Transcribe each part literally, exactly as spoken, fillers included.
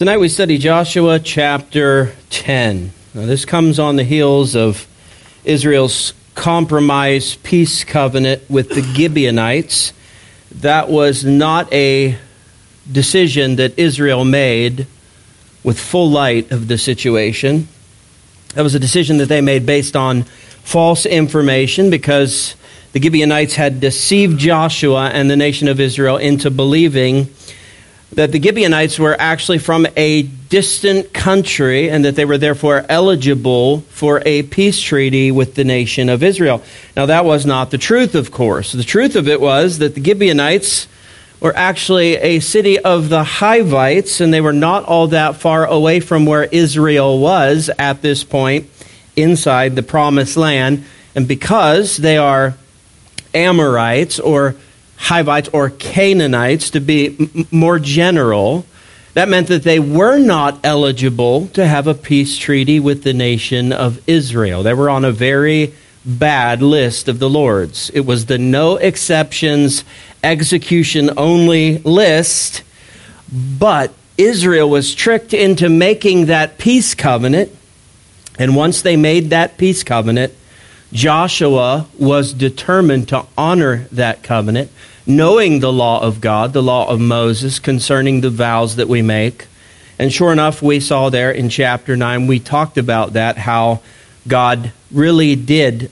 Tonight we study Joshua chapter ten. Now this comes on the heels of Israel's compromise peace covenant with the Gibeonites. That was not a decision that Israel made with full light of the situation. That was a decision that they made based on false information because the Gibeonites had deceived Joshua and the nation of Israel into believing that the Gibeonites were actually from a distant country and that they were therefore eligible for a peace treaty with the nation of Israel. Now that was not the truth, of course. The truth of it was that the Gibeonites were actually a city of the Hivites, and they were not all that far away from where Israel was at this point inside the Promised Land. And because they are Amorites or Hivites or Canaanites, to be m- more general, that meant that they were not eligible to have a peace treaty with the nation of Israel. They were on a very bad list of the Lord's. It was the no exceptions, execution only list, but Israel was tricked into making that peace covenant, and once they made that peace covenant, Joshua was determined to honor that covenant, knowing the law of God, the law of Moses concerning the vows that we make. And sure enough, we saw there in chapter nine, we talked about that, how God really did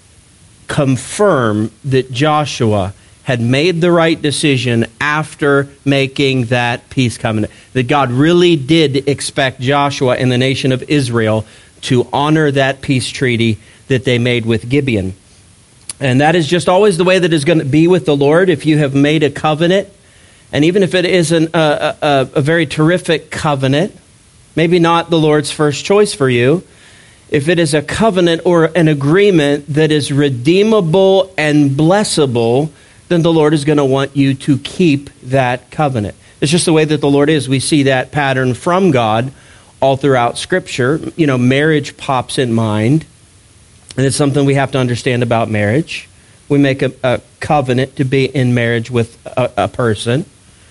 confirm that Joshua had made the right decision after making that peace covenant. That God really did expect Joshua and the nation of Israel to honor that peace treaty that they made with Gibeon. And that is just always the way that is going to be with the Lord. If you have made a covenant, and even if it is an, a, a, a very terrific covenant, maybe not the Lord's first choice for you, if it is a covenant or an agreement that is redeemable and blessable, then the Lord is going to want you to keep that covenant. It's just the way that the Lord is. We see that pattern from God all throughout Scripture. You know, marriage pops in mind. And it's something we have to understand about marriage. We make a, a covenant to be in marriage with a, a person.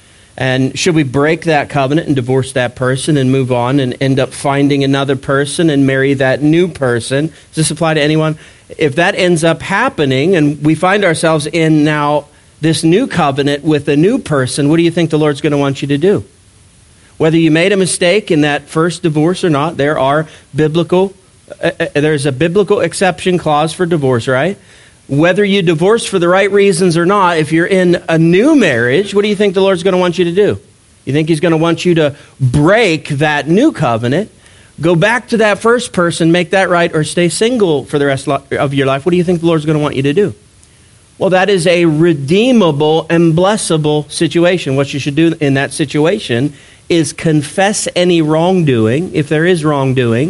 And should we break that covenant and divorce that person and move on and end up finding another person and marry that new person? Does this apply to anyone? If that ends up happening and we find ourselves in now this new covenant with a new person, what do you think the Lord's going to want you to do? Whether you made a mistake in that first divorce or not, there are biblical Uh, there's a biblical exception clause for divorce, right? Whether you divorce for the right reasons or not, if you're in a new marriage, what do you think the Lord's going to want you to do? You think He's going to want you to break that new covenant, go back to that first person, make that right, or stay single for the rest of your life? What do you think the Lord's going to want you to do? Well, that is a redeemable and blessable situation. What you should do in that situation is confess any wrongdoing, if there is wrongdoing.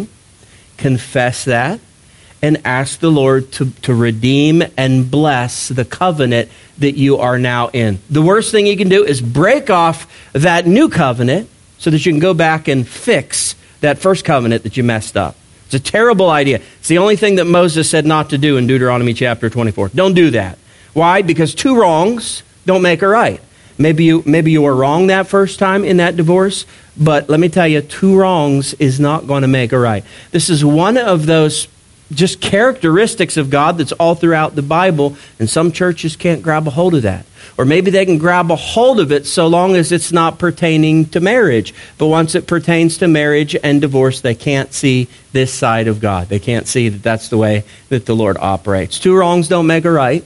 Confess that and ask the Lord to, to redeem and bless the covenant that you are now in. The worst thing you can do is break off that new covenant so that you can go back and fix that first covenant that you messed up. It's a terrible idea. It's the only thing that Moses said not to do in Deuteronomy chapter twenty-four. Don't do that. Why? Because two wrongs don't make a right. Maybe you, maybe you were wrong that first time in that divorce, but let me tell you, two wrongs is not going to make a right. This is one of those just characteristics of God that's all throughout the Bible, and some churches can't grab a hold of that. Or maybe they can grab a hold of it so long as it's not pertaining to marriage. But once it pertains to marriage and divorce, they can't see this side of God. They can't see that that's the way that the Lord operates. Two wrongs don't make a right.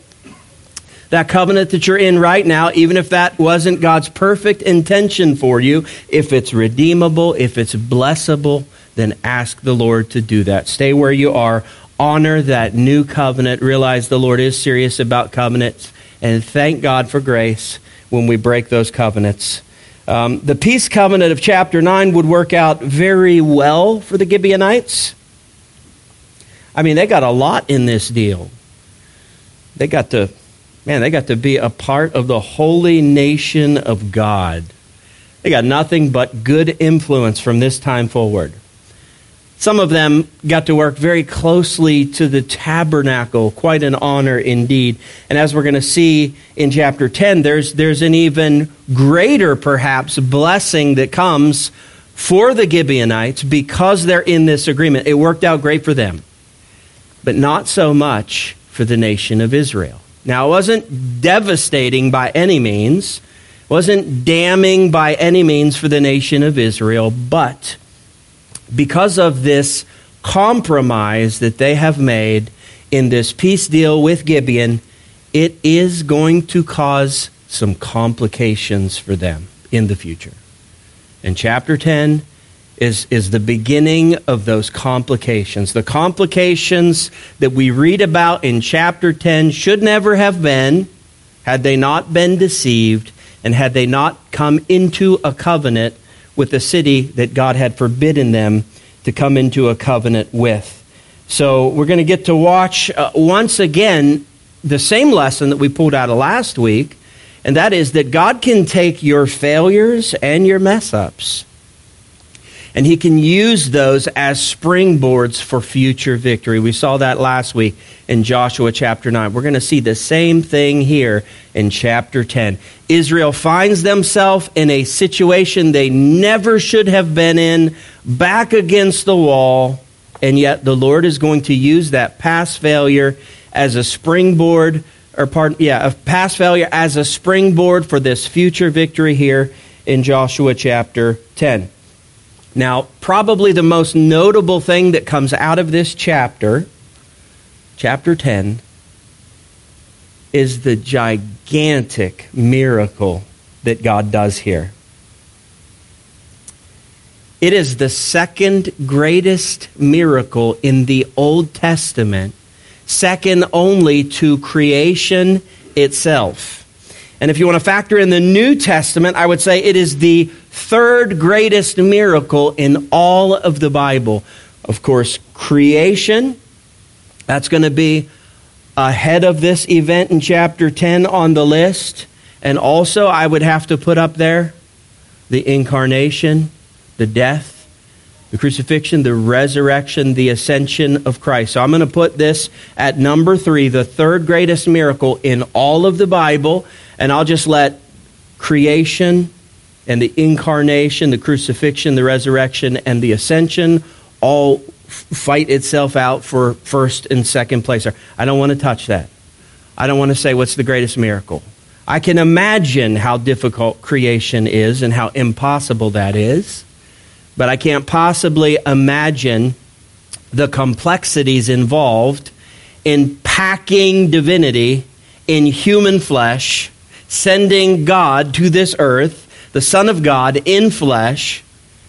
That covenant that you're in right now, even if that wasn't God's perfect intention for you, if it's redeemable, if it's blessable, then ask the Lord to do that. Stay where you are. Honor that new covenant. Realize the Lord is serious about covenants. And thank God for grace when we break those covenants. Um, the peace covenant of chapter nine would work out very well for the Gibeonites. I mean, they got a lot in this deal. They got to... Man, they got to be a part of the holy nation of God. They got nothing but good influence from this time forward. Some of them got to work very closely to the tabernacle, quite an honor indeed. And as we're going to see in chapter ten, there's there's an even greater, perhaps, blessing that comes for the Gibeonites because they're in this agreement. It worked out great for them, but not so much for the nation of Israel. Now, it wasn't devastating by any means, wasn't damning by any means for the nation of Israel, but because of this compromise that they have made in this peace deal with Gibeon, it is going to cause some complications for them in the future. And chapter ten is, is the beginning of those complications. The complications that we read about in chapter ten should never have been, had they not been deceived, and had they not come into a covenant with the city that God had forbidden them to come into a covenant with. So we're going to get to watch uh, once again the same lesson that we pulled out of last week, and that is that God can take your failures and your mess-ups, and He can use those as springboards for future victory. We saw that last week in Joshua chapter nine. We're going to see the same thing here in chapter ten. Israel finds themselves in a situation they never should have been in, back against the wall, and yet the Lord is going to use that past failure as a springboard, or pardon, yeah, a past failure as a springboard for this future victory here in Joshua chapter ten. Now, probably the most notable thing that comes out of this chapter, chapter ten, is the gigantic miracle that God does here. It is the second greatest miracle in the Old Testament, second only to creation itself. And if you want to factor in the New Testament, I would say it is the third greatest miracle in all of the Bible. Of course, creation, that's going to be ahead of this event in chapter ten on the list. And also, I would have to put up there the incarnation, the death, the crucifixion, the resurrection, the ascension of Christ. So I'm going to put this at number three, the third greatest miracle in all of the Bible. And I'll just let creation and the incarnation, the crucifixion, the resurrection, and the ascension all fight itself out for first and second place. I don't want to touch that. I don't want to say what's the greatest miracle. I can imagine how difficult creation is and how impossible that is, but I can't possibly imagine the complexities involved in packing divinity in human flesh, sending God to this earth, the Son of God in flesh,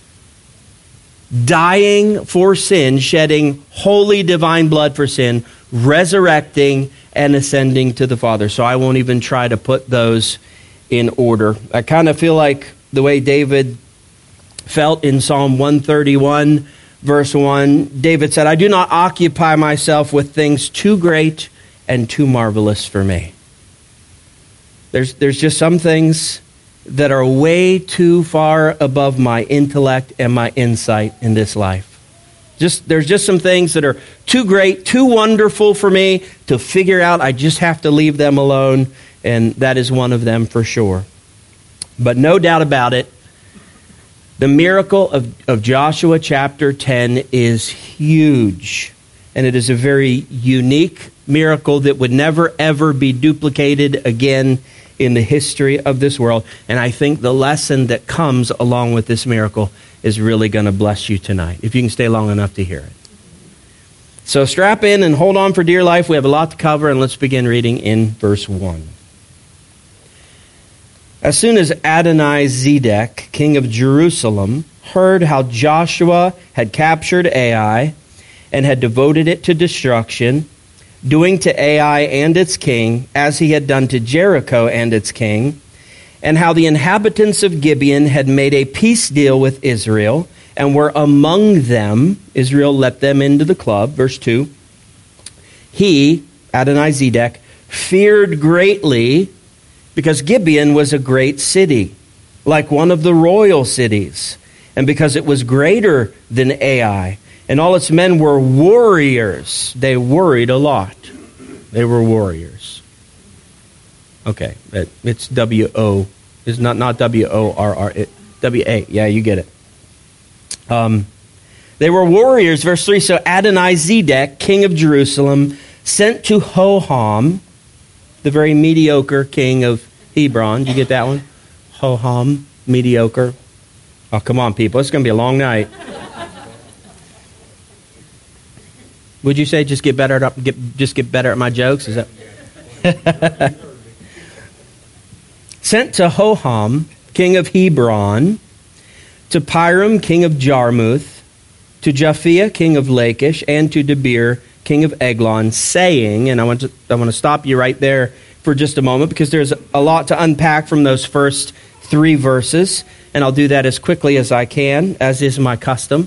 dying for sin, shedding holy divine blood for sin, resurrecting and ascending to the Father. So I won't even try to put those in order. I kind of feel like the way David felt in Psalm one thirty-one, verse one. David said, I do not occupy myself with things too great and too marvelous for me. There's, there's just some things that are way too far above my intellect and my insight in this life. Just there's just some things that are too great, too wonderful for me to figure out. I just have to leave them alone, and that is one of them for sure. But no doubt about it, the miracle of, of Joshua chapter ten is huge, and it is a very unique miracle that would never, ever be duplicated again in the history of this world. And I think the lesson that comes along with this miracle is really going to bless you tonight, if you can stay long enough to hear it. So strap in and hold on for dear life. We have a lot to cover, and let's begin reading in verse one. As soon as Adoni-Zedek, king of Jerusalem, heard how Joshua had captured Ai and had devoted it to destruction, doing to Ai and its king as he had done to Jericho and its king, and how the inhabitants of Gibeon had made a peace deal with Israel and were among them, Israel let them into the club, verse two. He, Adoni-Zedek, feared greatly because Gibeon was a great city, like one of the royal cities, and because it was greater than Ai, and all its men were warriors. They worried a lot. They were warriors. Okay, it's W O. It's not, not W O R R. It, W A. Yeah, you get it. Um, they were warriors, verse three. So Adonai-Zedek, king of Jerusalem, sent to Hoham, the very mediocre king of Hebron. Did you get that one? Hoham, mediocre. Oh, come on, people. It's going to be a long night. Would you say just get better at get just get better at my jokes? Is that sent to Hoham, king of Hebron, to Piram, king of Jarmuth, to Japhia, king of Lachish, and to Debir, king of Eglon, saying, and I want to I want to stop you right there for just a moment because there's a lot to unpack from those first three verses, and I'll do that as quickly as I can, as is my custom.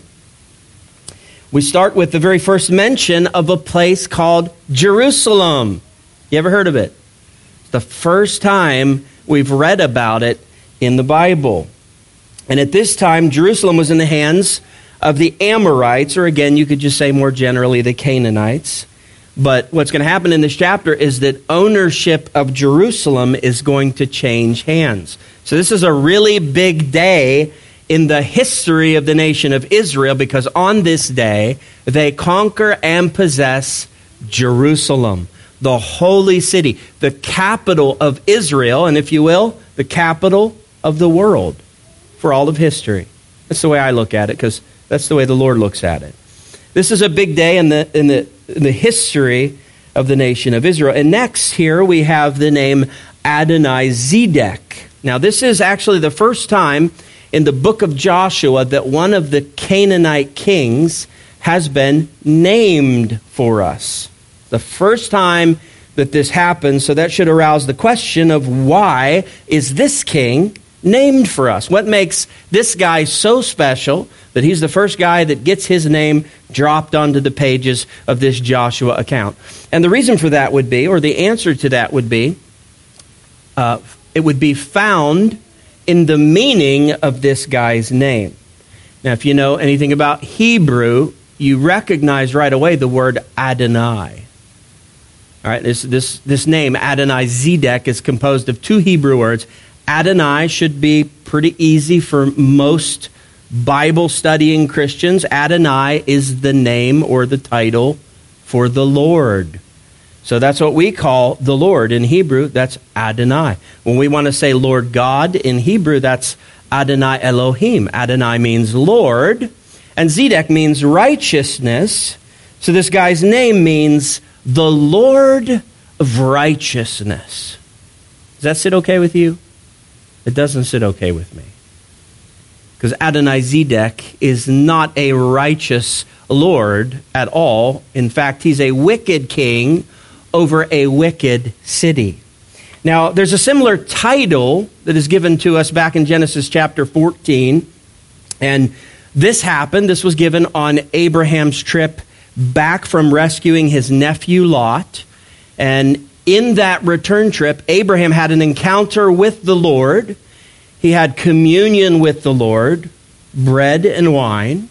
We start with the very first mention of a place called Jerusalem. You ever heard of it? It's the first time we've read about it in the Bible. And at this time, Jerusalem was in the hands of the Amorites, or again, you could just say more generally, the Canaanites. But what's going to happen in this chapter is that ownership of Jerusalem is going to change hands. So this is a really big day in the history of the nation of Israel, because on this day, they conquer and possess Jerusalem, the holy city, the capital of Israel, and if you will, the capital of the world for all of history. That's the way I look at it, because that's the way the Lord looks at it. This is a big day in the in the in the history of the nation of Israel. And next here we have the name Adonai-Zedek. Now this is actually the first time in the book of Joshua that one of the Canaanite kings has been named for us. The first time that this happens, so that should arouse the question of why is this king named for us? What makes this guy so special that he's the first guy that gets his name dropped onto the pages of this Joshua account? And the reason for that would be, or the answer to that would be, uh, it would be found in the meaning of this guy's name. Now, if you know anything about Hebrew, you recognize right away the word Adonai. All right, this this this name, Adonai-Zedek, is composed of two Hebrew words. Adonai should be pretty easy for most Bible-studying Christians. Adonai is the name or the title for the Lord. So that's what we call the Lord. In Hebrew, that's Adonai. When we want to say Lord God, in Hebrew, that's Adonai Elohim. Adonai means Lord, and Zedek means righteousness. So this guy's name means the Lord of righteousness. Does that sit okay with you? It doesn't sit okay with me. Because Adonai-Zedek is not a righteous Lord at all. In fact, he's a wicked king over a wicked city. Now, there's a similar title that is given to us back in Genesis chapter fourteen. And this happened, this was given on Abraham's trip back from rescuing his nephew Lot. And in that return trip, Abraham had an encounter with the Lord. He had communion with the Lord, bread and wine.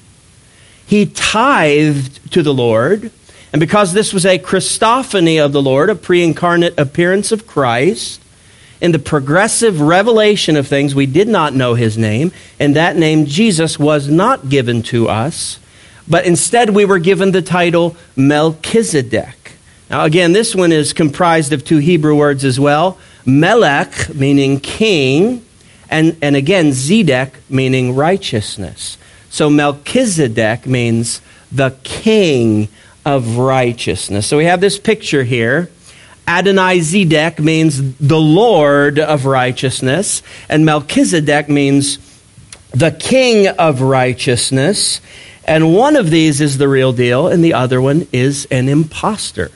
He tithed to the Lord. And because this was a Christophany of the Lord, a pre-incarnate appearance of Christ, in the progressive revelation of things, we did not know his name, and that name, Jesus, was not given to us, but instead we were given the title Melchizedek. Now again, this one is comprised of two Hebrew words as well. Melech, meaning king, and, and again, Zedek, meaning righteousness. So Melchizedek means the king of righteousness. So we have this picture here. Adonai-Zedek means the Lord of righteousness, and Melchizedek means the king of righteousness. And one of these is the real deal, and the other one is an imposter.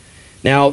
Now,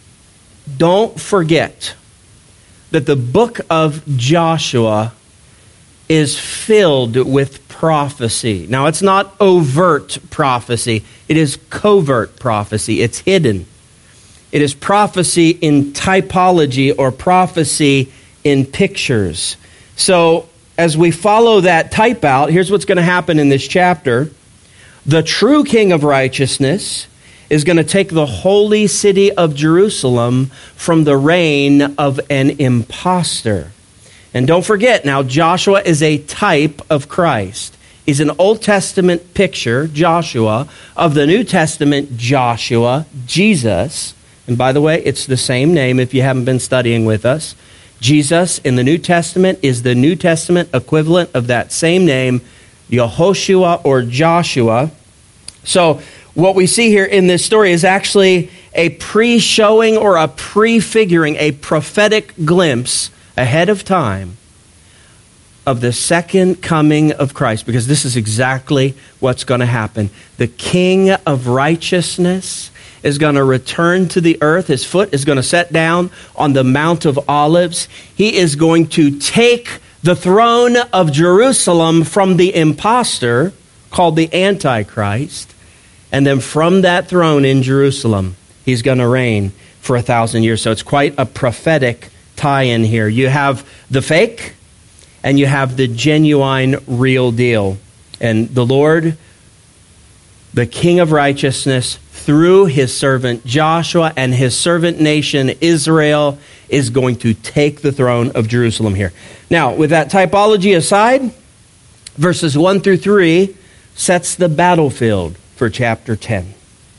don't forget that the book of Joshua is filled with prophecy. Now, it's not overt prophecy. It is covert prophecy. It's hidden. It is prophecy in typology or prophecy in pictures. So, as we follow that type out, here's what's going to happen in this chapter. The true king of righteousness is going to take the holy city of Jerusalem from the reign of an imposter. And don't forget, now Joshua is a type of Christ. He's an Old Testament picture, Joshua, of the New Testament Joshua, Jesus. And by the way, it's the same name if you haven't been studying with us. Jesus in the New Testament is the New Testament equivalent of that same name, Yehoshua or Joshua. So what we see here in this story is actually a pre-showing or a prefiguring, a prophetic glimpse ahead of time of the second coming of Christ, because this is exactly what's going to happen. The King of righteousness is going to return to the earth. His foot is going to set down on the Mount of Olives. He is going to take the throne of Jerusalem from the impostor called the Antichrist. And then from that throne in Jerusalem, he's going to reign for a thousand years. So it's quite a prophetic tie-in here. You have the fake and you have the genuine, real deal. And the Lord, the King of righteousness, through his servant Joshua and his servant nation Israel, is going to take the throne of Jerusalem here. Now, with that typology aside, verses one through three sets the battlefield for chapter ten.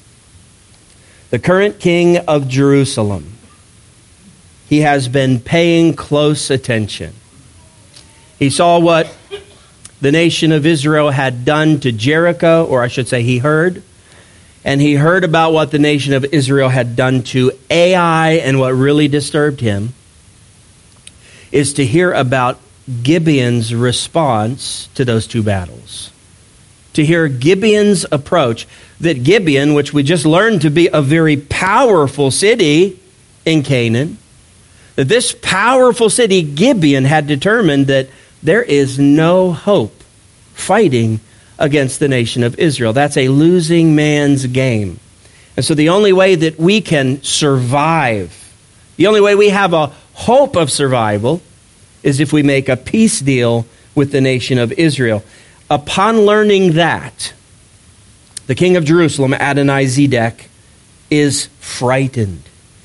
The current king of Jerusalem, he has been paying close attention. He saw what the nation of Israel had done to Jericho, or I should say he heard. And he heard about what the nation of Israel had done to Ai, and what really disturbed him is to hear about Gibeon's response to those two battles. To hear Gibeon's approach, that Gibeon, which we just learned to be a very powerful city in Canaan, that this powerful city, Gibeon, had determined that there is no hope fighting against the nation of Israel. That's a losing man's game. And so the only way that we can survive, the only way we have a hope of survival, is if we make a peace deal with the nation of Israel. Upon learning that, the king of Jerusalem, Adonai-Zedek, is frightened.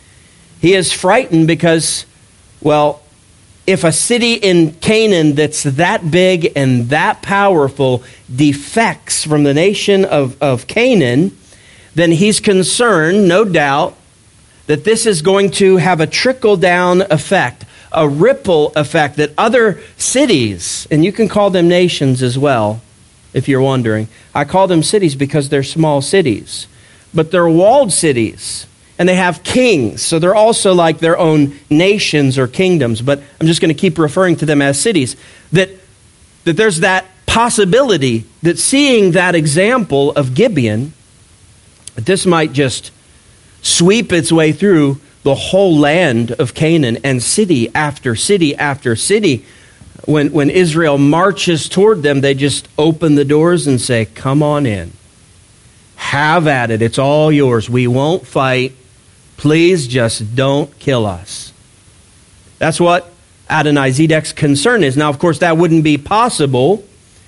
He is frightened because, well, if a city in Canaan that's that big and that powerful defects from the nation of, of Canaan, then he's concerned, no doubt, that this is going to have a trickle-down effect, a ripple effect, that other cities, and you can call them nations as well, if you're wondering. I call them cities because they're small cities, but they're walled cities. And they have kings, so they're also like their own nations or kingdoms. But I'm just going to keep referring to them as cities. That, that there's that possibility that seeing that example of Gibeon, that this might just sweep its way through the whole land of Canaan, and city after city after city. When, when Israel marches toward them, they just open the doors and say, "Come on in. Have at it. It's all yours. We won't fight. Please just don't kill us." That's what Adonai-Zedek's concern is. Now, of course, that wouldn't be possible.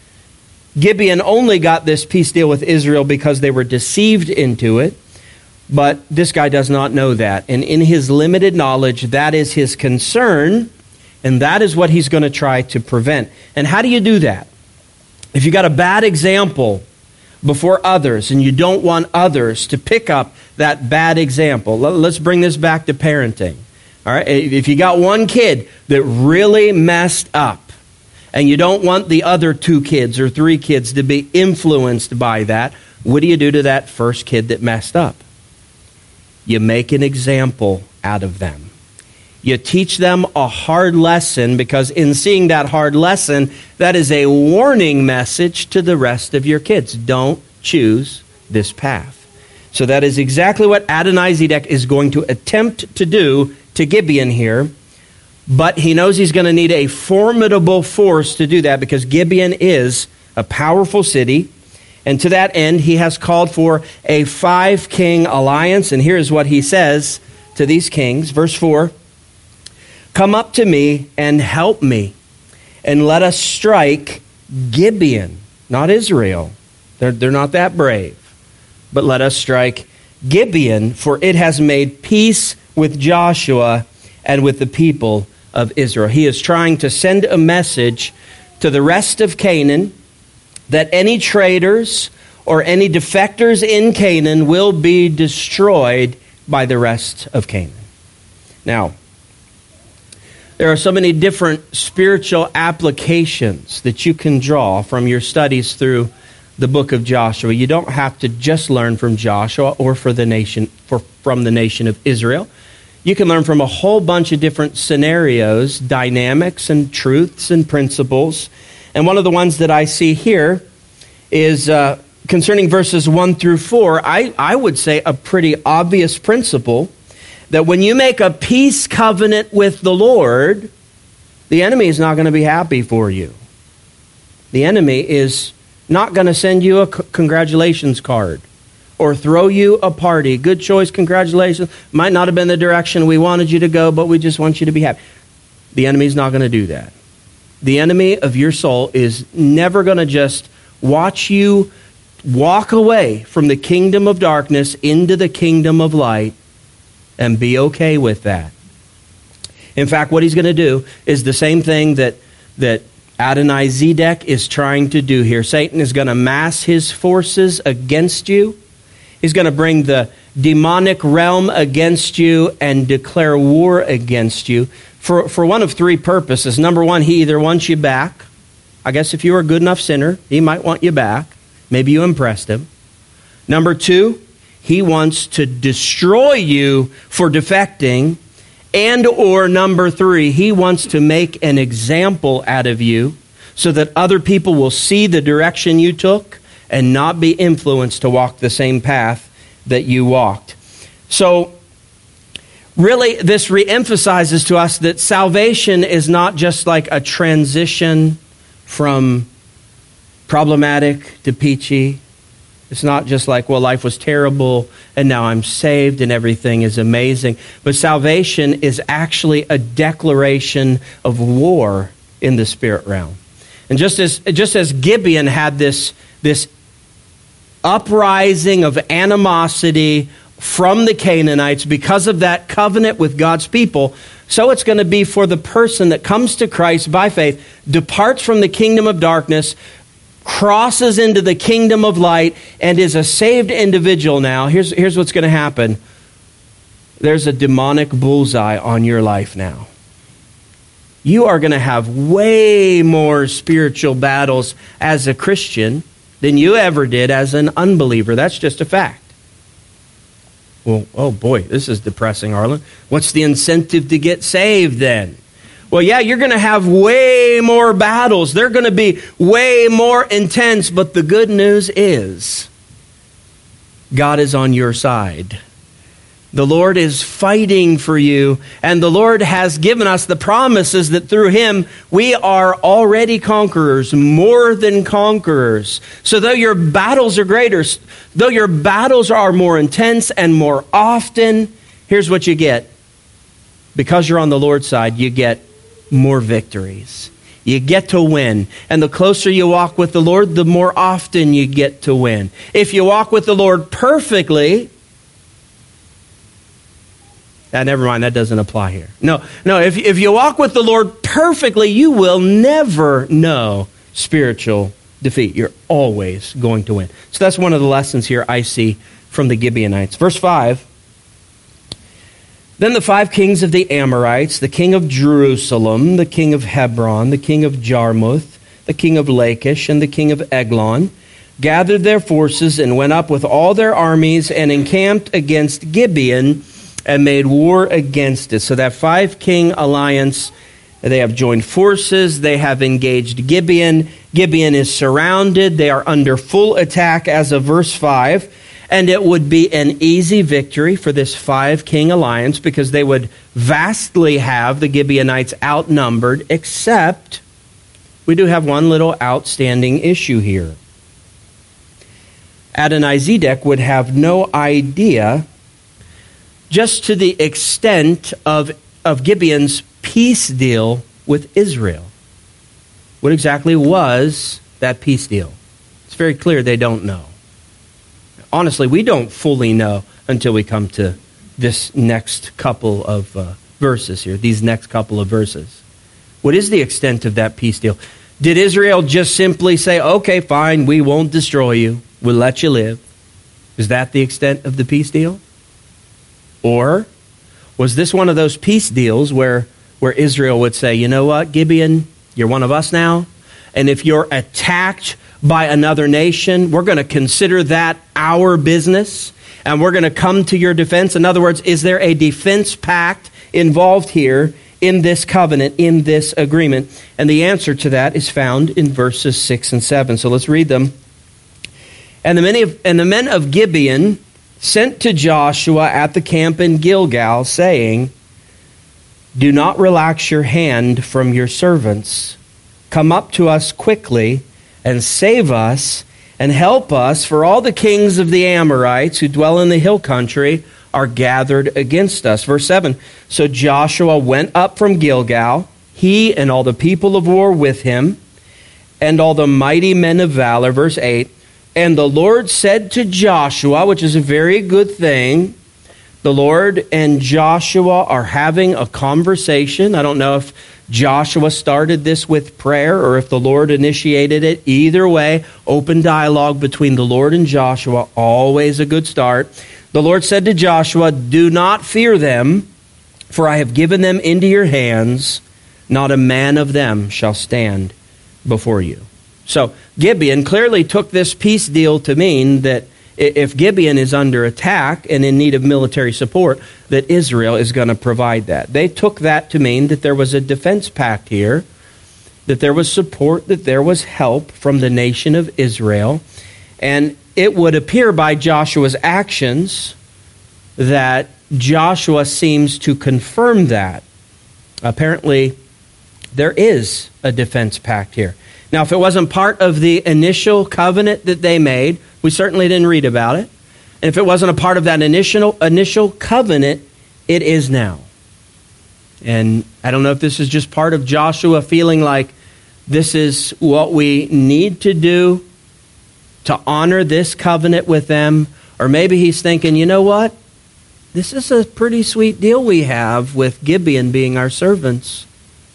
Gibeon only got this peace deal with Israel because they were deceived into it. But this guy does not know that. And in his limited knowledge, that is his concern. And that is what he's going to try to prevent. And how do you do that? If you got a bad example before others, and you don't want others to pick up that bad example. Let's bring this back to parenting. All right, if you got one kid that really messed up, and you don't want the other two kids or three kids to be influenced by that, what do you do to that first kid that messed up? You make an example out of them. You teach them a hard lesson, because in seeing that hard lesson, that is a warning message to the rest of your kids. Don't choose this path. So that is exactly what Adonai-Zedek is going to attempt to do to Gibeon here. But he knows he's going to need a formidable force to do that, because Gibeon is a powerful city. And to that end, he has called for a five-king alliance. And here is what he says to these kings. Verse four. "Come up to me and help me, and let us strike Gibeon," not Israel. They're, they're not that brave. "But let us strike Gibeon, for it has made peace with Joshua and with the people of Israel." He is trying to send a message to the rest of Canaan that any traitors or any defectors in Canaan will be destroyed by the rest of Canaan. Now, there are so many different spiritual applications that you can draw from your studies through the book of Joshua. You don't have to just learn from Joshua or for the nation, for, from the nation of Israel. You can learn from a whole bunch of different scenarios, dynamics and truths and principles. And one of the ones that I see here is uh, concerning verses one through four. I, I would say a pretty obvious principle that when you make a peace covenant with the Lord, the enemy is not going to be happy for you. The enemy is not going to send you a c- congratulations card or throw you a party. Good choice, congratulations. Might not have been the direction we wanted you to go, but we just want you to be happy. The enemy's not going to do that. The enemy of your soul is never going to just watch you walk away from the kingdom of darkness into the kingdom of light and be okay with that. In fact, what he's going to do is the same thing that, that Adonai-Zedek is trying to do here. Satan is going to mass his forces against you. He's going to bring the demonic realm against you and declare war against you for, for one of three purposes. Number one, he either wants you back. I guess if you were a good enough sinner, he might want you back. Maybe you impressed him. Number two, he wants to destroy you for defecting. And or number three, he wants to make an example out of you so that other people will see the direction you took and not be influenced to walk the same path that you walked. So really, this reemphasizes to us that salvation is not just like a transition from problematic to peachy. It's not just like, well, life was terrible and now I'm saved and everything is amazing. But salvation is actually a declaration of war in the spirit realm. And just as just as Gibeon had this, this uprising of animosity from the Canaanites because of that covenant with God's people, so it's going to be for the person that comes to Christ by faith, departs from the kingdom of darkness, crosses into the kingdom of light, and is a saved individual now. Here's, here's what's going to happen. There's a demonic bullseye on your life now. You are going to have way more spiritual battles as a Christian than you ever did as an unbeliever. That's just a fact. Well, oh boy, this is depressing, Arlen. What's the incentive to get saved then? Well, yeah, you're going to have way more battles. They're going to be way more intense. But the good news is God is on your side. The Lord is fighting for you. And the Lord has given us the promises that through Him we are already conquerors, more than conquerors. So though your battles are greater, though your battles are more intense and more often, here's what you get. Because you're on the Lord's side, you get more victories. You get to win. And the closer you walk with the Lord, the more often you get to win. If you walk with the Lord perfectly, ah, never mind, that doesn't apply here. No, no. If, if you walk with the Lord perfectly, you will never know spiritual defeat. You're always going to win. So that's one of the lessons here I see from the Gibeonites. Verse five. Then the five kings of the Amorites, the king of Jerusalem, the king of Hebron, the king of Jarmuth, the king of Lachish, and the king of Eglon, gathered their forces and went up with all their armies and encamped against Gibeon and made war against it. So that five-king alliance, they have joined forces, they have engaged Gibeon. Gibeon is surrounded, they are under full attack as of verse five. And it would be an easy victory for this five-king alliance because they would vastly have the Gibeonites outnumbered, except we do have one little outstanding issue here. Adonai-Zedek would have no idea just to the extent of, of Gibeon's peace deal with Israel. What exactly was that peace deal? It's very clear they don't know. Honestly, we don't fully know until we come to this next couple of uh, verses here, these next couple of verses. What is the extent of that peace deal? Did Israel just simply say, okay, fine, we won't destroy you, we'll let you live? Is that the extent of the peace deal? Or was this one of those peace deals where, where Israel would say, you know what, Gibeon, you're one of us now, and if you're attacked by another nation, we're going to consider that our business, and we're going to come to your defense? In other words, is there a defense pact involved here in this covenant, in this agreement? And the answer to that is found in verses six and seven. So let's read them. And the men of, and the men of Gibeon sent to Joshua at the camp in Gilgal, saying, do not relax your hand from your servants. Come up to us quickly and save us and help us, for all the kings of the Amorites who dwell in the hill country are gathered against us. Verse seven, so Joshua went up from Gilgal, he and all the people of war with him, and all the mighty men of valor. Verse eight, and the Lord said to Joshua, which is a very good thing, the Lord and Joshua are having a conversation. I don't know if Joshua started this with prayer or if the Lord initiated it. Either way, open dialogue between the Lord and Joshua, always a good start. The Lord said to Joshua, do not fear them, for I have given them into your hands. Not a man of them shall stand before you. So Gibeon clearly took this peace deal to mean that if Gibeon is under attack and in need of military support, that Israel is going to provide that. They took that to mean that there was a defense pact here, that there was support, that there was help from the nation of Israel. And it would appear by Joshua's actions that Joshua seems to confirm that. Apparently, there is a defense pact here. Now, if it wasn't part of the initial covenant that they made, we certainly didn't read about it. And if it wasn't a part of that initial initial covenant, it is now. And I don't know if this is just part of Joshua feeling like this is what we need to do to honor this covenant with them. Or maybe he's thinking, you know what? This is a pretty sweet deal we have with Gibeon being our servants.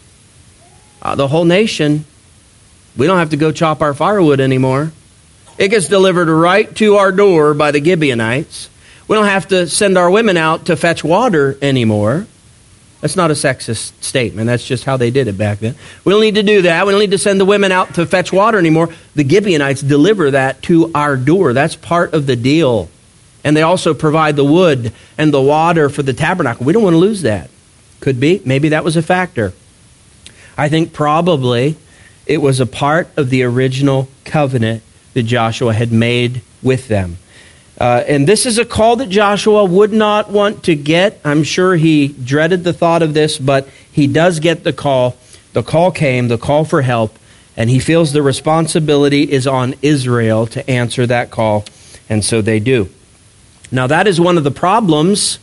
Uh, the whole nation, we don't have to go chop our firewood anymore. It gets delivered right to our door by the Gibeonites. We don't have to send our women out to fetch water anymore. That's not a sexist statement. That's just how they did it back then. We don't need to do that. We don't need to send the women out to fetch water anymore. The Gibeonites deliver that to our door. That's part of the deal. And they also provide the wood and the water for the tabernacle. We don't want to lose that. Could be. Maybe that was a factor. I think probably it was a part of the original covenant that Joshua had made with them. Uh, and this is a call that Joshua would not want to get. I'm sure he dreaded the thought of this, but he does get the call. The call came, the call for help, and he feels the responsibility is on Israel to answer that call, and so they do. Now, that is one of the problems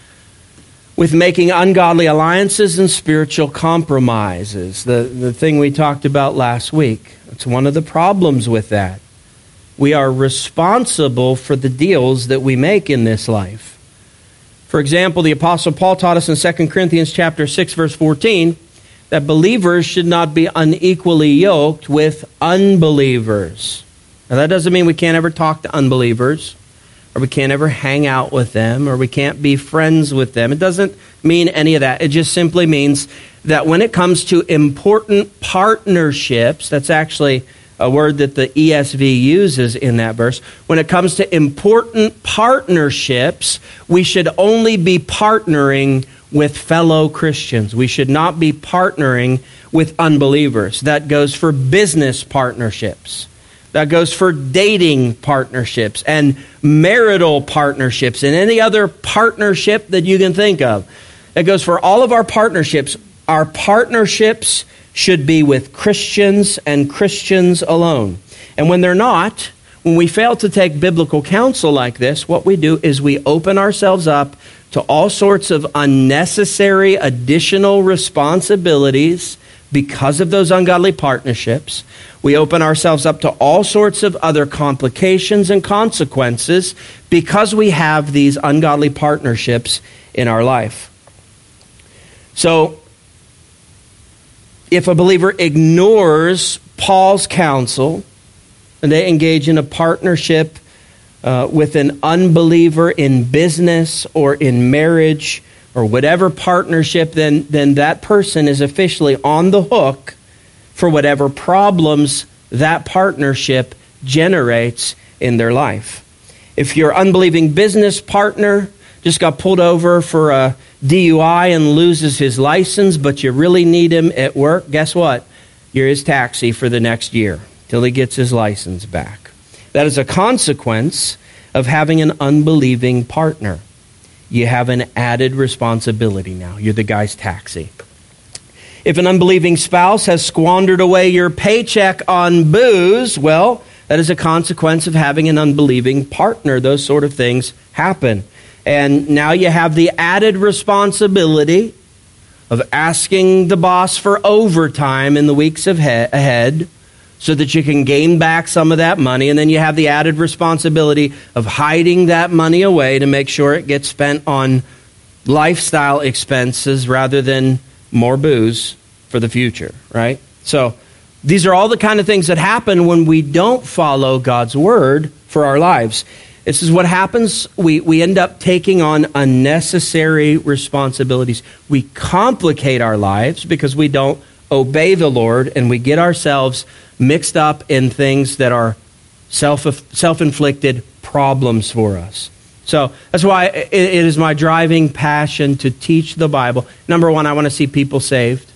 with making ungodly alliances and spiritual compromises. The, the thing we talked about last week. It's one of the problems with that. We are responsible for the deals that we make in this life. For example, the Apostle Paul taught us in Second Corinthians chapter six, verse fourteen, that believers should not be unequally yoked with unbelievers. Now, that doesn't mean we can't ever talk to unbelievers, or we can't ever hang out with them, or we can't be friends with them. It doesn't mean any of that. It just simply means that when it comes to important partnerships, that's actually a word that the E S V uses in that verse. When it comes to important partnerships, we should only be partnering with fellow Christians. We should not be partnering with unbelievers. That goes for business partnerships. That goes for dating partnerships and marital partnerships and any other partnership that you can think of. It goes for all of our partnerships. Our partnerships should be with Christians and Christians alone. And when they're not, when we fail to take biblical counsel like this, what we do is we open ourselves up to all sorts of unnecessary additional responsibilities because of those ungodly partnerships. We open ourselves up to all sorts of other complications and consequences because we have these ungodly partnerships in our life. So, if a believer ignores Paul's counsel, and they engage in a partnership uh, with an unbeliever in business or in marriage or whatever partnership, then, then that person is officially on the hook for whatever problems that partnership generates in their life. If your unbelieving business partner just got pulled over for a D U I and loses his license, but you really need him at work, guess what? You're his taxi for the next year till he gets his license back. That is a consequence of having an unbelieving partner. You have an added responsibility now. You're the guy's taxi. If an unbelieving spouse has squandered away your paycheck on booze, well, that is a consequence of having an unbelieving partner. Those sort of things happen. And now you have the added responsibility of asking the boss for overtime in the weeks ahead so that you can gain back some of that money. And then you have the added responsibility of hiding that money away to make sure it gets spent on lifestyle expenses rather than more booze for the future, right? So these are all the kind of things that happen when we don't follow God's word for our lives. This is what happens. We, we end up taking on unnecessary responsibilities. We complicate our lives because we don't obey the Lord, and we get ourselves mixed up in things that are self, self-inflicted problems for us. So that's why it, it is my driving passion to teach the Bible. Number one, I want to see people saved.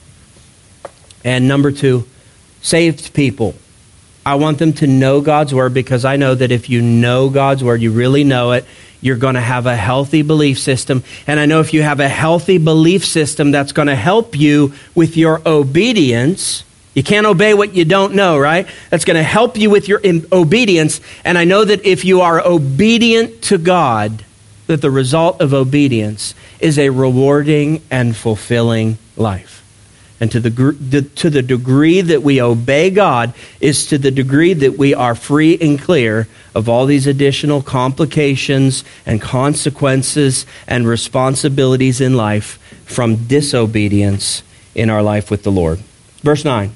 And number two, saved people. I want them to know God's word, because I know that if you know God's word, you really know it, you're going to have a healthy belief system. And I know if you have a healthy belief system, that's going to help you with your obedience. You can't obey what you don't know, right? That's going to help you with your obedience. And I know that if you are obedient to God, that the result of obedience is a rewarding and fulfilling life. And to the, to the degree that we obey God is to the degree that we are free and clear of all these additional complications and consequences and responsibilities in life from disobedience in our life with the Lord. Verse nine.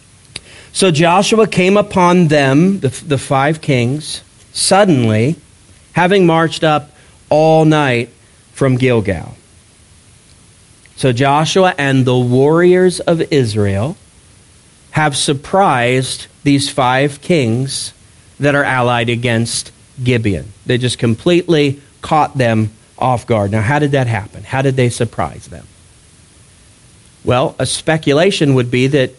So Joshua came upon them, the, the five kings, suddenly, having marched up all night from Gilgal. So Joshua and the warriors of Israel have surprised these five kings that are allied against Gibeon. They just completely caught them off guard. Now, how did that happen? How did they surprise them? Well, a speculation would be that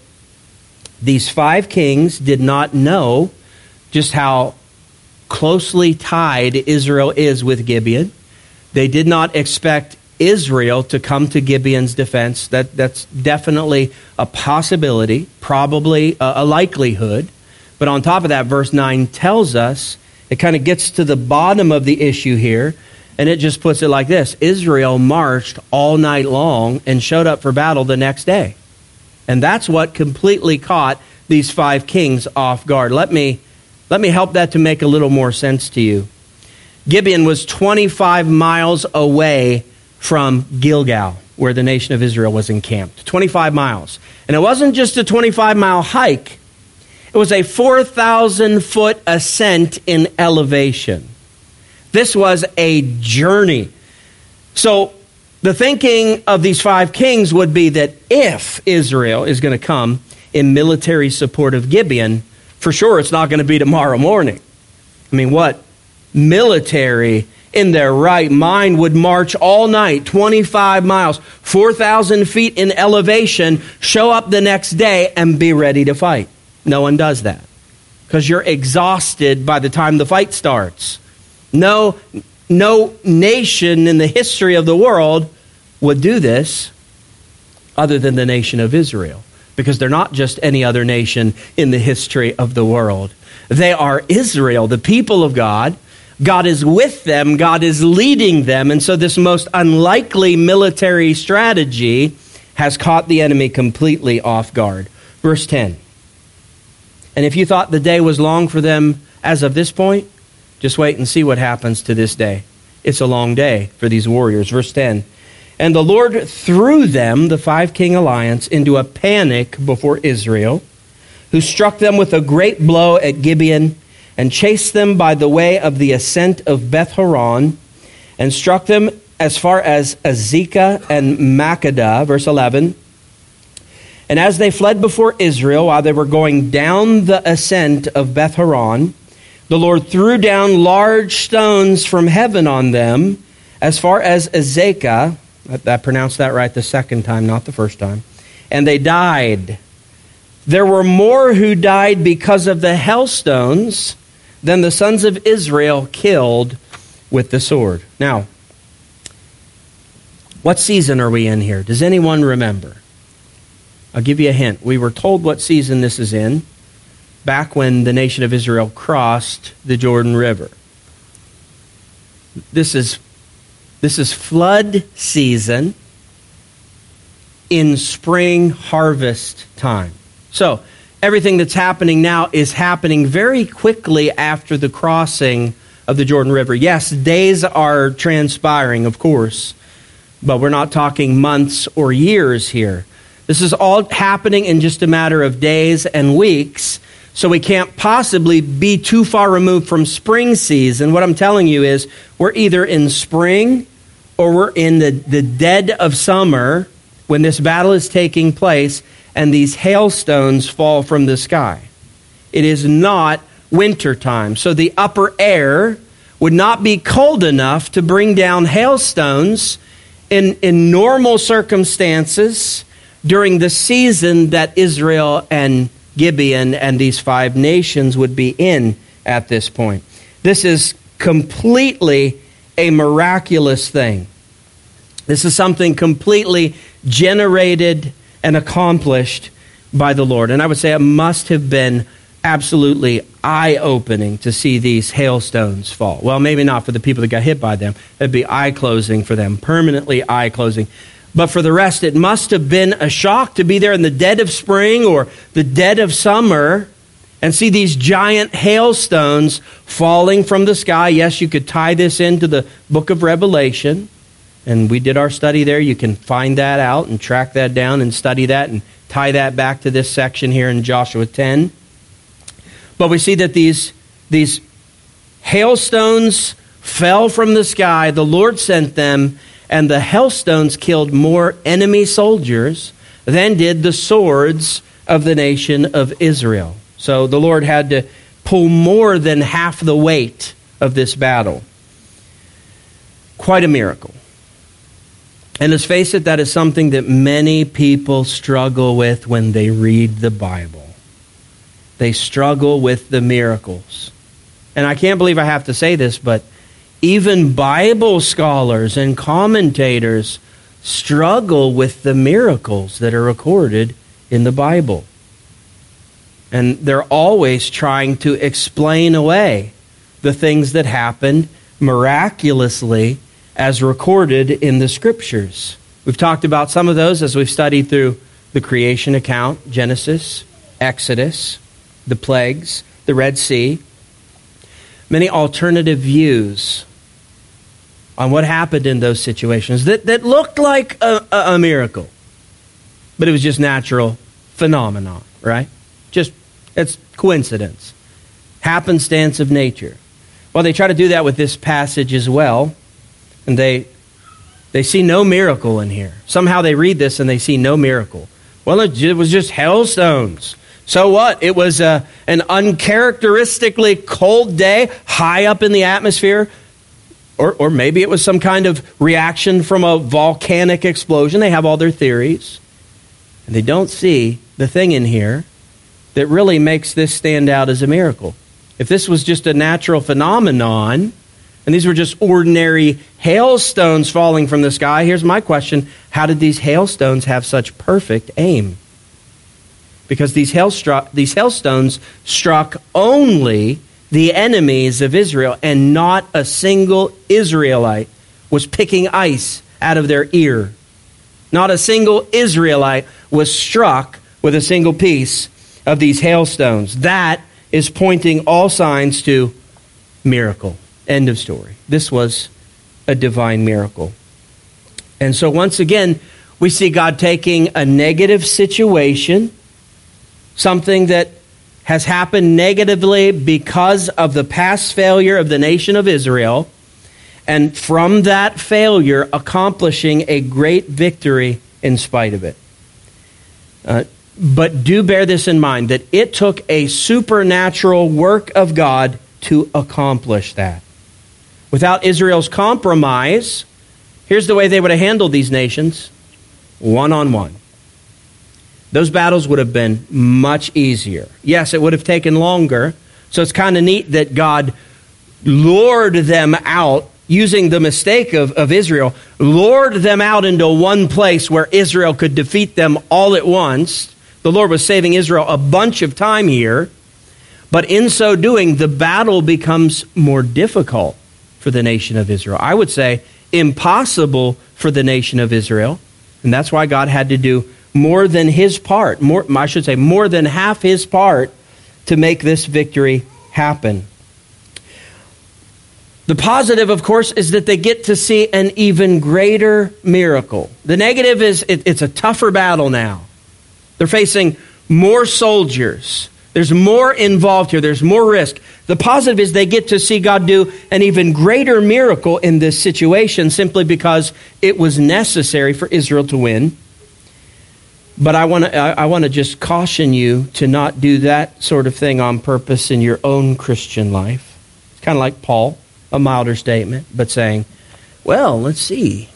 these five kings did not know just how closely tied Israel is with Gibeon. They did not expect Israel to come to Gibeon's defense. That, that's definitely a possibility, probably a, a likelihood. But on top of that, verse nine tells us, it kind of gets to the bottom of the issue here, and it just puts it like this. Israel marched all night long and showed up for battle the next day. And that's what completely caught these five kings off guard. Let me, let me help that to make a little more sense to you. Gibeon was twenty-five miles away from Gilgal, where the nation of Israel was encamped. twenty-five miles. And it wasn't just a twenty-five mile hike. It was a four thousand foot ascent in elevation. This was a journey. So the thinking of these five kings would be that if Israel is going to come in military support of Gibeon, for sure it's not going to be tomorrow morning. I mean, what military in their right mind would march all night, twenty-five miles, four thousand feet in elevation, show up the next day and be ready to fight? No one does that, because you're exhausted by the time the fight starts. No, no nation in the history of the world would do this other than the nation of Israel, because they're not just any other nation in the history of the world. They are Israel, the people of God. God is with them. God is leading them. And so this most unlikely military strategy has caught the enemy completely off guard. Verse ten. And if you thought the day was long for them as of this point, just wait and see what happens to this day. It's a long day for these warriors. Verse ten. And the Lord threw them, the five king alliance, into a panic before Israel, who struck them with a great blow at Gibeon, and chased them by the way of the ascent of Beth-horon, and struck them as far as Azekah and Makkedah, verse eleven. And as they fled before Israel, while they were going down the ascent of Beth-horon, the Lord threw down large stones from heaven on them, as far as Azekah. I pronounced that right the second time, not the first time. And they died. There were more who died because of the hailstones than the sons of Israel killed with the sword. Now, what season are we in here? Does anyone remember? I'll give you a hint. We were told what season this is in back when the nation of Israel crossed the Jordan River. This is, this is flood season in spring harvest time. So, everything that's happening now is happening very quickly after the crossing of the Jordan River. Yes, days are transpiring, of course, but we're not talking months or years here. This is all happening in just a matter of days and weeks, so we can't possibly be too far removed from spring season. What I'm telling you is we're either in spring or we're in the, the dead of summer when this battle is taking place, and these hailstones fall from the sky. It is not winter time. So the upper air would not be cold enough to bring down hailstones in, in normal circumstances during the season that Israel and Gibeon and these five nations would be in at this point. This is completely a miraculous thing. This is something completely generated and accomplished by the Lord. And I would say it must have been absolutely eye-opening to see these hailstones fall. Well, maybe not for the people that got hit by them. It'd be eye-closing for them, permanently eye-closing. But for the rest, it must have been a shock to be there in the dead of spring or the dead of summer and see these giant hailstones falling from the sky. Yes, you could tie this into the book of Revelation. And we did our study there. You can find that out and track that down and study that and tie that back to this section here in Joshua ten. But we see that these, these hailstones fell from the sky. The Lord sent them, and the hailstones killed more enemy soldiers than did the swords of the nation of Israel. So the Lord had to pull more than half the weight of this battle. Quite a miracle. And let's face it, that is something that many people struggle with when they read the Bible. They struggle with the miracles. And I can't believe I have to say this, but even Bible scholars and commentators struggle with the miracles that are recorded in the Bible. And they're always trying to explain away the things that happened miraculously as recorded in the Scriptures. We've talked about some of those as we've studied through the creation account, Genesis, Exodus, the plagues, the Red Sea. Many alternative views on what happened in those situations that, that looked like a, a, a miracle. But it was just natural phenomenon, right? Just, it's coincidence. Happenstance of nature. Well, they try to do that with this passage as well. And they they see no miracle in here. Somehow they read this and they see no miracle. Well, it was just hailstones. So what? It was a, an uncharacteristically cold day high up in the atmosphere. Or, or maybe it was some kind of reaction from a volcanic explosion. They have all their theories. And they don't see the thing in here that really makes this stand out as a miracle. If this was just a natural phenomenon, and these were just ordinary hailstones falling from the sky, here's my question. How did these hailstones have such perfect aim? Because these, hailstru- these hailstones struck only the enemies of Israel, and not a single Israelite was picking ice out of their ear. Not a single Israelite was struck with a single piece of these hailstones. That is pointing all signs to miracle. End of story. This was a divine miracle. And so once again, we see God taking a negative situation, something that has happened negatively because of the past failure of the nation of Israel, and from that failure accomplishing a great victory in spite of it. Uh, but do bear this in mind, that it took a supernatural work of God to accomplish that. Without Israel's compromise, here's the way they would have handled these nations: one-on-one. Those battles would have been much easier. Yes, it would have taken longer. So it's kind of neat that God lured them out, using the mistake of, of Israel, lured them out into one place where Israel could defeat them all at once. The Lord was saving Israel a bunch of time here. But in so doing, the battle becomes more difficult for the nation of Israel. I would say impossible for the nation of Israel. And that's why God had to do more than his part, more, I should say more than half his part, to make this victory happen. The positive, of course, is that they get to see an even greater miracle. The negative is it, it's a tougher battle now. They're facing more soldiers. There's more involved here. There's more risk. The positive is they get to see God do an even greater miracle in this situation simply because it was necessary for Israel to win. But I want to I want to just caution you to not do that sort of thing on purpose in your own Christian life. It's kind of like Paul, a milder statement, but saying, well, let's see.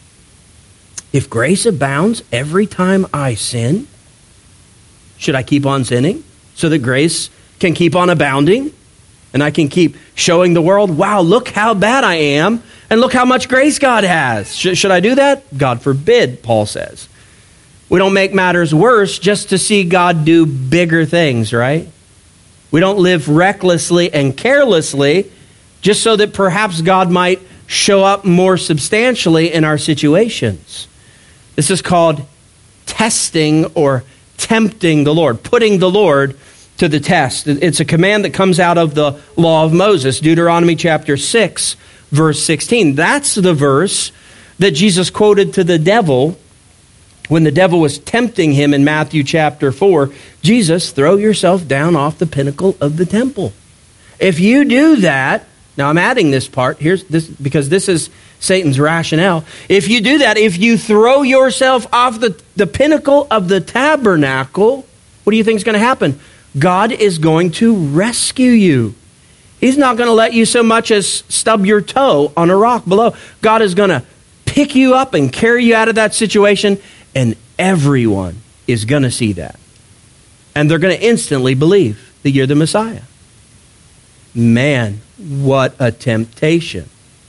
If grace abounds every time I sin, should I keep on sinning so that grace can keep on abounding? And I can keep showing the world, wow, look how bad I am, and look how much grace God has. Sh- should I do that? God forbid, Paul says. We don't make matters worse just to see God do bigger things, right? We don't live recklessly and carelessly just so that perhaps God might show up more substantially in our situations. This is called testing or tempting the Lord, putting the Lord to the test. It's a command that comes out of the law of Moses, Deuteronomy chapter six, verse sixteen. That's the verse that Jesus quoted to the devil when the devil was tempting him in Matthew chapter four. Jesus, throw yourself down off the pinnacle of the temple. If you do that, now I'm adding this part, here's this because this is Satan's rationale. If you do that, if you throw yourself off the, the pinnacle of the tabernacle, what do you think is going to happen? God is going to rescue you. He's not going to let you so much as stub your toe on a rock below. God is going to pick you up and carry you out of that situation, and everyone is going to see that. And they're going to instantly believe that you're the Messiah. Man, what a temptation.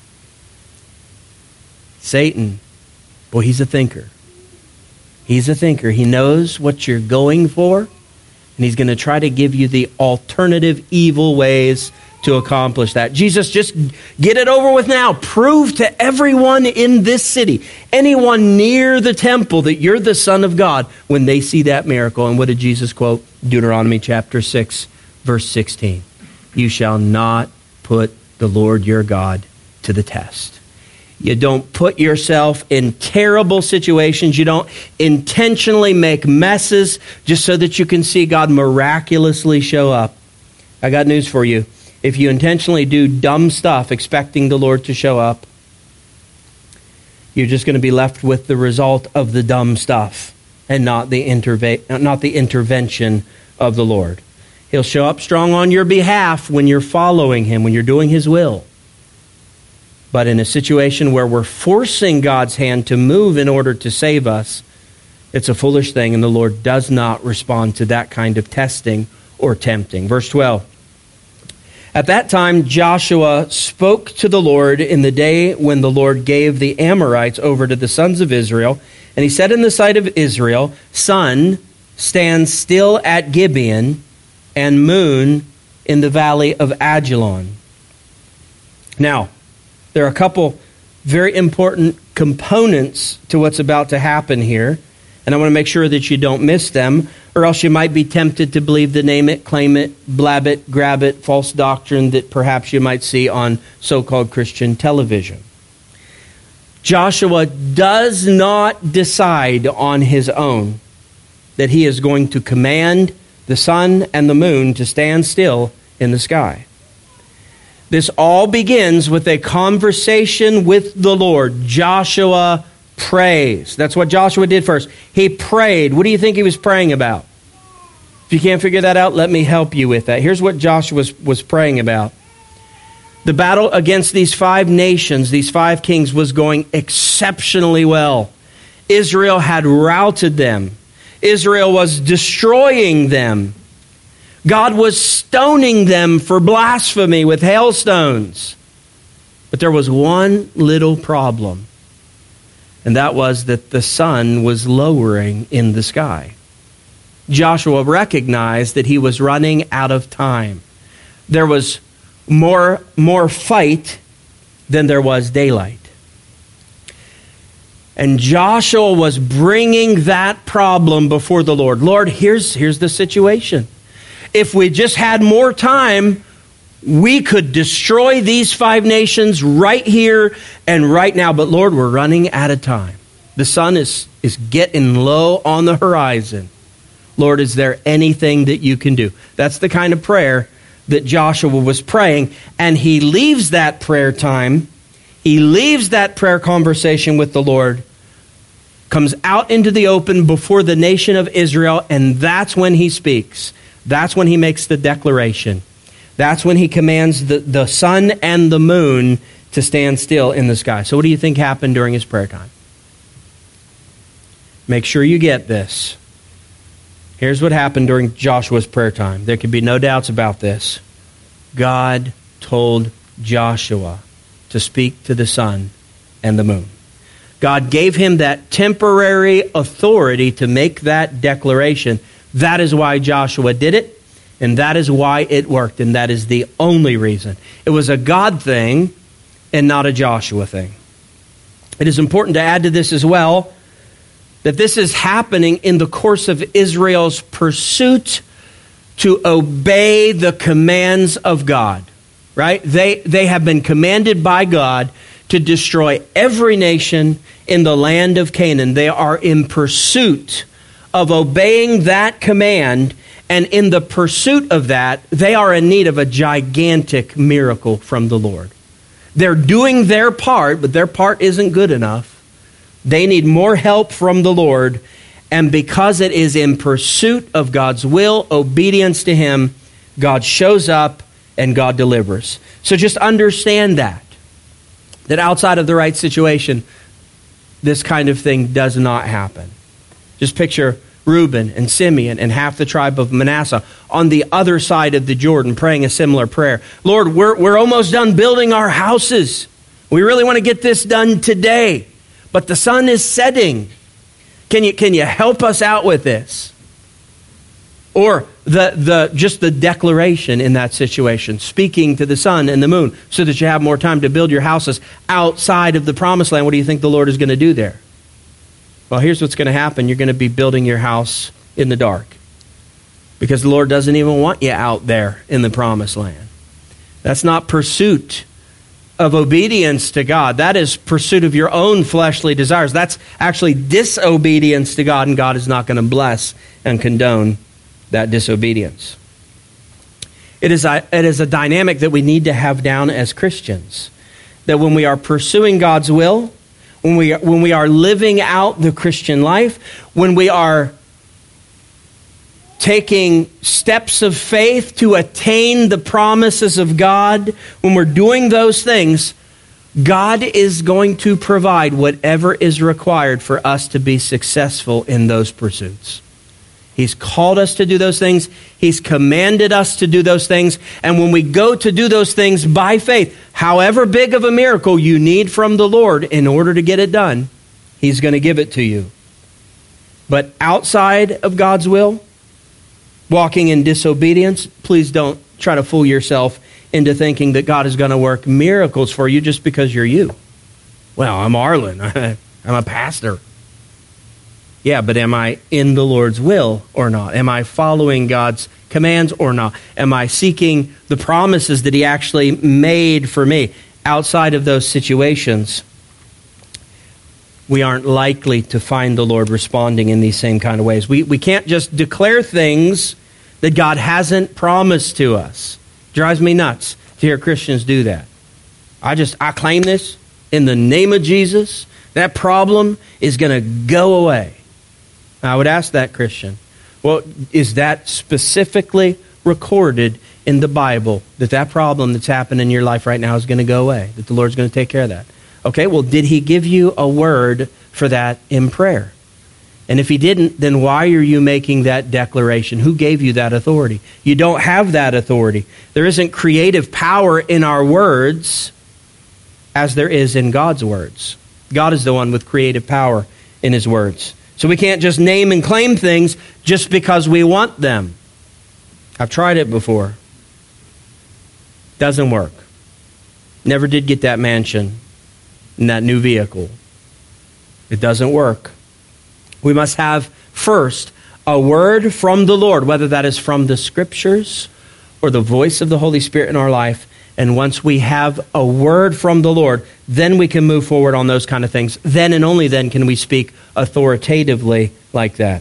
Satan, boy, he's a thinker. He's a thinker. He knows what you're going for, and he's going to try to give you the alternative evil ways to accomplish that. Jesus, just get it over with now. Prove to everyone in this city, anyone near the temple, that you're the Son of God when they see that miracle. And what did Jesus quote? Deuteronomy chapter six, verse sixteen. You shall not put the Lord your God to the test. You don't put yourself in terrible situations. You don't intentionally make messes just so that you can see God miraculously show up. I got news for you. If you intentionally do dumb stuff expecting the Lord to show up, you're just going to be left with the result of the dumb stuff and not the interve- not the intervention of the Lord. He'll show up strong on your behalf when you're following Him, when you're doing His will. But in a situation where we're forcing God's hand to move in order to save us, it's a foolish thing, and the Lord does not respond to that kind of testing or tempting. Verse twelve. At that time, Joshua spoke to the Lord in the day when the Lord gave the Amorites over to the sons of Israel. And he said in the sight of Israel, Sun, stand still at Gibeon, and moon in the valley of Ajalon. Now, there are a couple very important components to what's about to happen here, and I want to make sure that you don't miss them, or else you might be tempted to believe the name it, claim it, blab it, grab it, false doctrine that perhaps you might see on so-called Christian television. Joshua does not decide on his own that he is going to command the sun and the moon to stand still in the sky. This all begins with a conversation with the Lord. Joshua prays. That's what Joshua did first. He prayed. What do you think he was praying about? If you can't figure that out, let me help you with that. Here's what Joshua was, was praying about. The battle against these five nations, these five kings, was going exceptionally well. Israel had routed them. Israel was destroying them. God was stoning them for blasphemy with hailstones. But there was one little problem, and that was that the sun was lowering in the sky. Joshua recognized that he was running out of time. There was more, more fight than there was daylight. And Joshua was bringing that problem before the Lord. Lord, here's, here's the situation. If we just had more time, we could destroy these five nations right here and right now. But Lord, we're running out of time. The sun is, is getting low on the horizon. Lord, is there anything that you can do? That's the kind of prayer that Joshua was praying. And he leaves that prayer time. He leaves that prayer conversation with the Lord, comes out into the open before the nation of Israel, and that's when he speaks. That's when he makes the declaration. That's when he commands the, the sun and the moon to stand still in the sky. So what do you think happened during his prayer time? Make sure you get this. Here's what happened during Joshua's prayer time. There can be no doubts about this. God told Joshua to speak to the sun and the moon. God gave him that temporary authority to make that declaration. That is why Joshua did it, and that is why it worked, and that is the only reason. It was a God thing and not a Joshua thing. It is important to add to this as well that this is happening in the course of Israel's pursuit to obey the commands of God, right? They, they have been commanded by God to destroy every nation in the land of Canaan. They are in pursuit of obeying that command, and in the pursuit of that, they are in need of a gigantic miracle from the Lord. They're doing their part, but their part isn't good enough. They need more help from the Lord, and because it is in pursuit of God's will, obedience to Him, God shows up and God delivers. So just understand that, that outside of the right situation, this kind of thing does not happen. Just picture Reuben and Simeon and half the tribe of Manasseh on the other side of the Jordan praying a similar prayer. Lord, we're, we're almost done building our houses. We really want to get this done today, but the sun is setting. Can you, can you help us out with this? Or the, the just the declaration in that situation, speaking to the sun and the moon so that you have more time to build your houses outside of the promised land. What do you think the Lord is going to do there? Well, here's what's going to happen. You're going to be building your house in the dark because the Lord doesn't even want you out there in the promised land. That's not pursuit of obedience to God. That is pursuit of your own fleshly desires. That's actually disobedience to God, and God is not going to bless and condone that disobedience. It is a, it is a dynamic that we need to have down as Christians. That when we are pursuing God's will, when we, when we are living out the Christian life, when we are taking steps of faith to attain the promises of God, when we're doing those things, God is going to provide whatever is required for us to be successful in those pursuits. He's called us to do those things. He's commanded us to do those things. And when we go to do those things by faith, however big of a miracle you need from the Lord in order to get it done, He's going to give it to you. But outside of God's will, walking in disobedience, please don't try to fool yourself into thinking that God is going to work miracles for you just because you're you. Well, I'm Arlen. I'm a pastor. Yeah, but am I in the Lord's will or not? Am I following God's commands or not? Am I seeking the promises that He actually made for me? Outside of those situations, we aren't likely to find the Lord responding in these same kind of ways. We, we can't just declare things that God hasn't promised to us. Drives me nuts to hear Christians do that. I just, I claim this in the name of Jesus. That problem is going to go away. I would ask that Christian, well, is that specifically recorded in the Bible, that that problem that's happening in your life right now is going to go away, that the Lord's going to take care of that? Okay, well, did he give you a word for that in prayer? And if he didn't, then why are you making that declaration? Who gave you that authority? You don't have that authority. There isn't creative power in our words as there is in God's words. God is the one with creative power in his words. So we can't just name and claim things just because we want them. I've tried it before. Doesn't work. Never did get that mansion and that new vehicle. It doesn't work. We must have first a word from the Lord, whether that is from the Scriptures or the voice of the Holy Spirit in our life. And once we have a word from the Lord, then we can move forward on those kind of things. Then and only then can we speak authoritatively like that.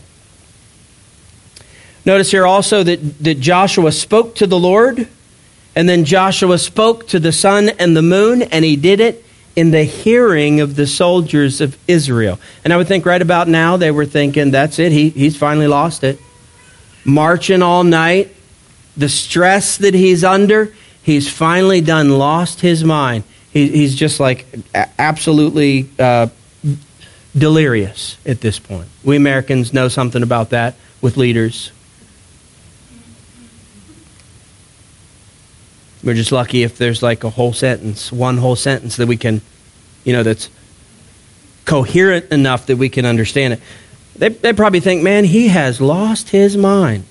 Notice here also that, that Joshua spoke to the Lord, and then Joshua spoke to the sun and the moon, and he did it in the hearing of the soldiers of Israel. And I would think right about now they were thinking, that's it, he, he's finally lost it. Marching all night, the stress that he's under, he's finally done lost his mind. He, he's just like absolutely uh, delirious at this point. We Americans know something about that with leaders. We're just lucky if there's like a whole sentence, one whole sentence that we can, you know, that's coherent enough that we can understand it. They, they probably think, man, he has lost his mind.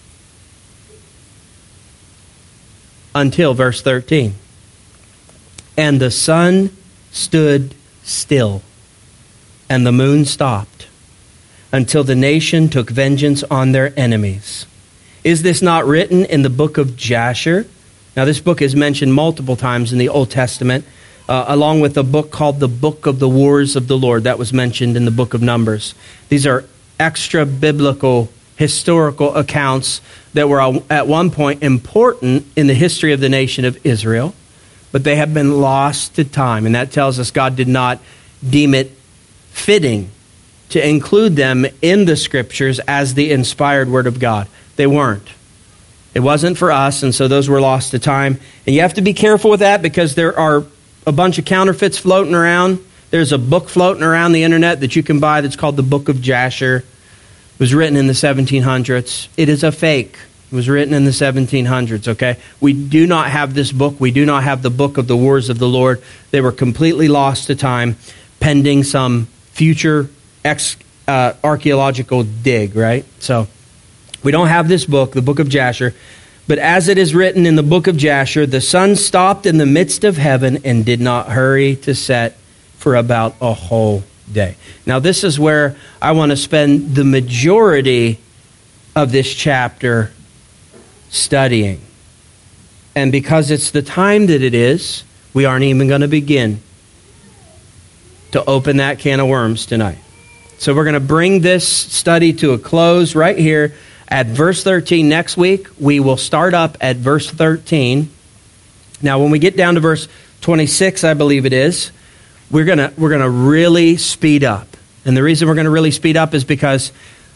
Until verse thirteen. And the sun stood still, and the moon stopped, until the nation took vengeance on their enemies. Is this not written in the book of Jasher? Now, this book is mentioned multiple times in the Old Testament, uh, along with a book called the Book of the Wars of the Lord. That was mentioned in the book of Numbers. These are extra-biblical, historical accounts that were at one point important in the history of the nation of Israel, but they have been lost to time. And that tells us God did not deem it fitting to include them in the Scriptures as the inspired Word of God. They weren't. It wasn't for us, and so those were lost to time. And you have to be careful with that because there are a bunch of counterfeits floating around. There's a book floating around the internet that you can buy that's called the Book of Jasher. It was written in the seventeen hundreds. It is a fake. It was written in the seventeen hundreds, okay? We do not have this book. We do not have the Book of the Wars of the Lord. They were completely lost to time, pending some future ex, uh, archaeological dig, right? So we don't have this book, the Book of Jasher. But as it is written in the Book of Jasher, the sun stopped in the midst of heaven and did not hurry to set for about a whole day. Now, this is where I want to spend the majority of this chapter studying. And because it's the time that it is, we aren't even going to begin to open that can of worms tonight. So we're going to bring this study to a close right here at verse thirteen. Next week, we will start up at verse thirteen. Now, when we get down to verse twenty-six, I believe it is, we're going to we're going to really speed up. And the reason we're going to really speed up is because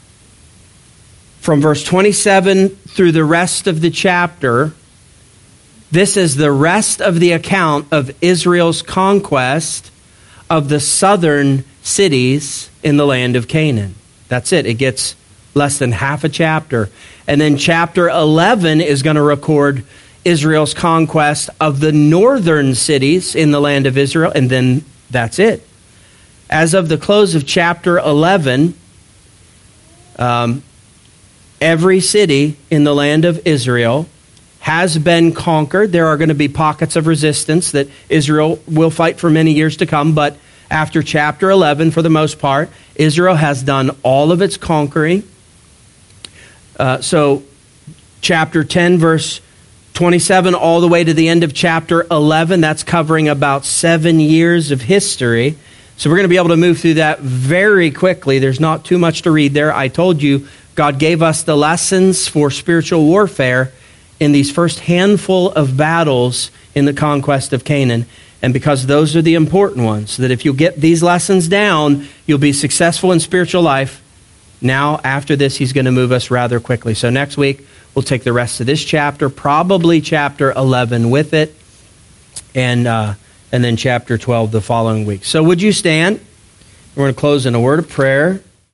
from verse twenty-seven through the rest of the chapter, this is the rest of the account of Israel's conquest of the southern cities in the land of Canaan. That's it. It gets less than half a chapter. And then chapter eleven is going to record Israel's conquest of the northern cities in the land of Israel, and then that's it. As of the close of chapter eleven, um, every city in the land of Israel has been conquered. There are going to be pockets of resistance that Israel will fight for many years to come, but after chapter eleven, for the most part, Israel has done all of its conquering. Uh, so chapter ten, verse twenty-seven, all the way to the end of chapter eleven, that's covering about seven years of history. So we're going to be able to move through that very quickly. There's not too much to read there. I told you God gave us the lessons for spiritual warfare in these first handful of battles in the conquest of Canaan. And because those are the important ones, that if you get these lessons down, you'll be successful in spiritual life. Now, after this, he's going to move us rather quickly. So next week, we'll take the rest of this chapter, probably chapter eleven with it, and uh, and then chapter twelve the following week. So would you stand? We're going to close in a word of prayer.